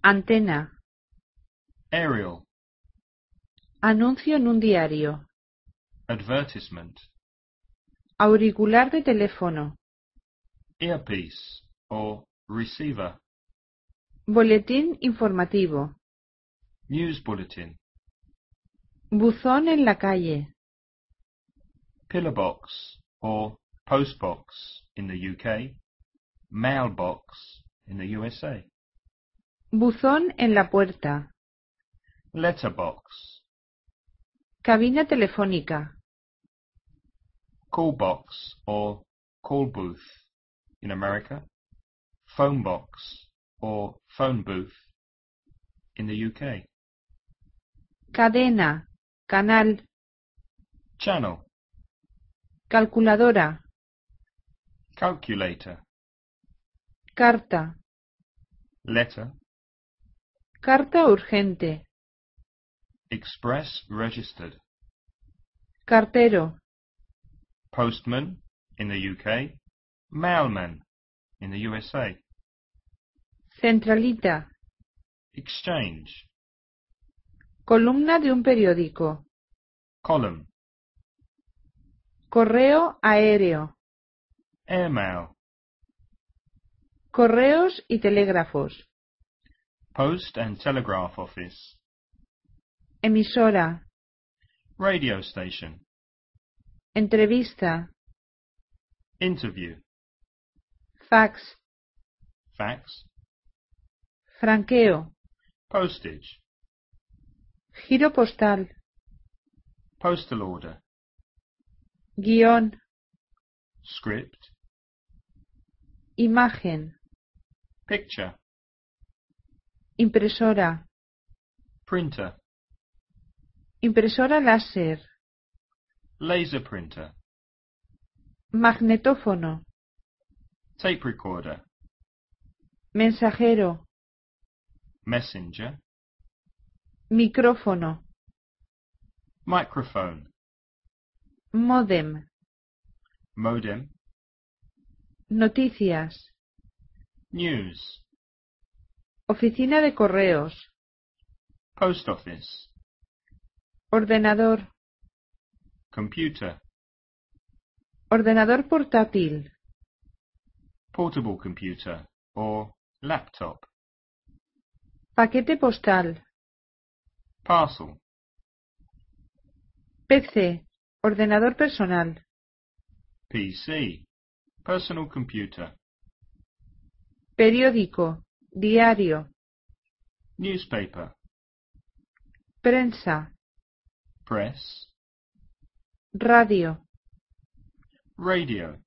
Antena. Aerial. Anuncio en un diario. Advertisement. Auricular de teléfono. Earpiece or receiver. Boletín informativo. News bulletin. Buzón en la calle. Pillar box or postbox in the UK. Mailbox in the USA. Buzón en la puerta. Letterbox. Cabina telefónica. Call box or call booth in America. Phone box or phone booth in the UK. Cadena. Canal. Channel. Calculadora. Calculator. Carta. Letter. Carta urgente. Express registered. Cartero. Postman in the UK. Mailman in the USA. Centralita. Exchange. Columna de un periódico. Column. Correo aéreo. Airmail. Correos y telégrafos. Post and Telegraph Office. Emisora. Radio station. Entrevista. Interview. Fax. Fax. Franqueo. Postage. Giro postal. Postal order. Guión. Script. Imagen. Picture. Impresora. Printer. Impresora láser. Laser printer. Magnetófono. Tape recorder. Mensajero. Messenger. Micrófono. Microphone. Módem. Modem. Noticias. News. Oficina de correos. Post office. Ordenador. Computer. Ordenador portátil. Portable computer or laptop. Paquete postal. Parcel. PC. Ordenador personal. PC. Personal computer. Periódico. Diario. Newspaper. Prensa. Press. Radio. Radio.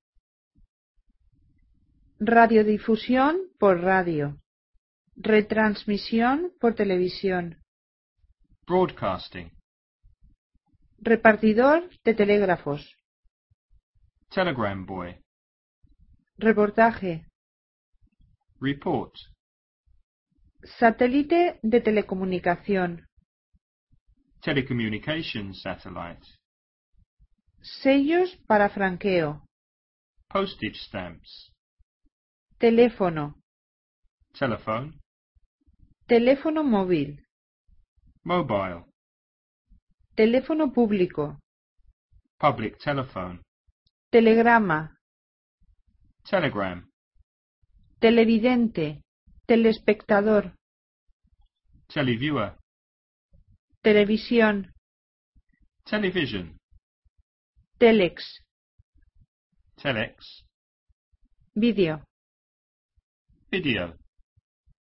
Radiodifusión por radio. Retransmisión por televisión. Broadcasting. Repartidor de telégrafos. Telegram boy. Reportaje. Report. Satélite de telecomunicación. Telecommunications satellite. Sellos para franqueo. Postage stamps. Teléfono. Telephone. Teléfono móvil. Mobile. Teléfono público. Public telephone. Telegrama. Telegram. Televidente. Telespectador. Televiewer. Televisión. Television. Telex. Telex. Vídeo. Video.